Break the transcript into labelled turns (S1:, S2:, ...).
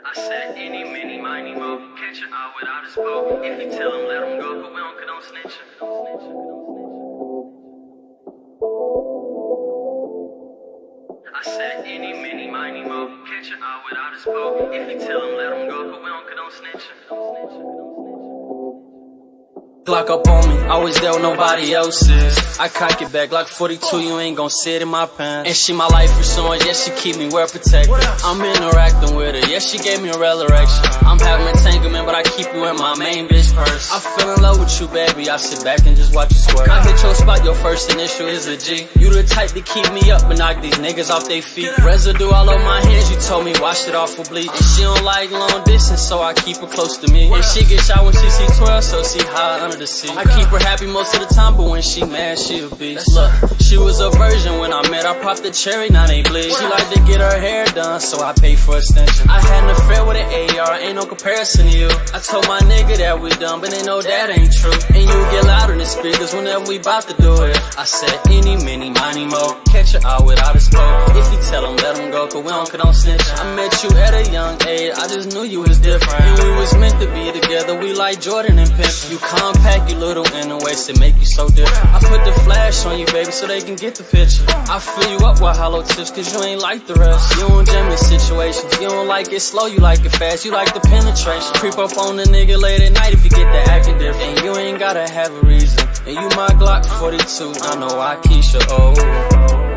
S1: I said any, many, miny, mo. Catch her out without his boat. If you tell him, let him go, but we don't condone snitching. I said any, many, miny, mo. Catch her out without his boat. If you tell him, let him go, but we don't condone snitching. Glock up on me, always there when nobody else is. I cock it back like 42, you ain't gon' sit in my pants. And she my life restoring, yeah, she keep me well protected. I'm interacting with her, yeah, she gave me a real erection. I'm having entanglement, but I keep you in my main bitch purse. I fell in love with you, baby, I sit back and just watch you squirt. I hit your spot, your first initial is a G. You the type to keep me up, but knock these niggas off they feet. Residue all over my hands, you told me wash it off with bleach. And she don't like long distance, so I keep her close to me. And she get shot when she see 12, so she high under the sea. I keep her happy most of the time, but when she mad, she a beast. Look, she was a virgin when I met her, I popped the cherry, now they bleed. She like to get her hair done, so I pay for extension. I had an affair with an AR, ain't no comparison to you. I told my nigga that we done, but they know that ain't true. And you get louder than speakers whenever we bout to do it. I said any, many, miny, mo. Catch her out without a smoke. If you tell him, let him go, cause we don't condone snitching. I met you at a young age, I just knew you was different. And we was meant to be together, we like Jordan and Pimpin'. You compact, you little in the ways to make you so different. I put the flash on you, baby, so they can get the picture. I fill you up with hollow tips, cause you ain't like the rest. You don't jam in situations, you don't like it slow, you like it fast. You like the penetration, creep up on the nigga late at night if you get the acting different. And you ain't gotta have a reason, and you my Glock 42, I know I Keisha, oh.